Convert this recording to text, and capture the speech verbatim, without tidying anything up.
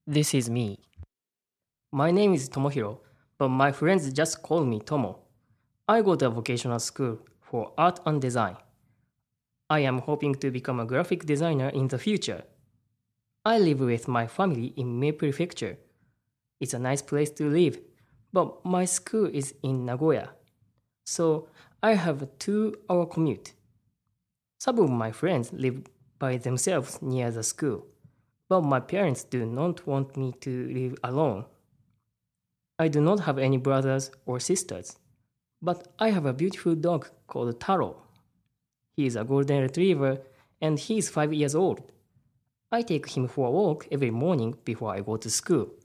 This is me. My name is Tomohiro, but my friends just call me Tomo. I go to a vocational school for art and design. I am hoping to become a graphic designer in the future. I live with my family in Mie Prefecture. It's a nice place to live, but my school is in Nagoya, so I have a two-hour commute. Some of my friends live by themselves near the school, but my parents do not want me to live alone. I do not have any brothers or sisters, but I have a beautiful dog called Taro. He is a golden retriever and he is five years old. I take him for a walk every morning before I go to school.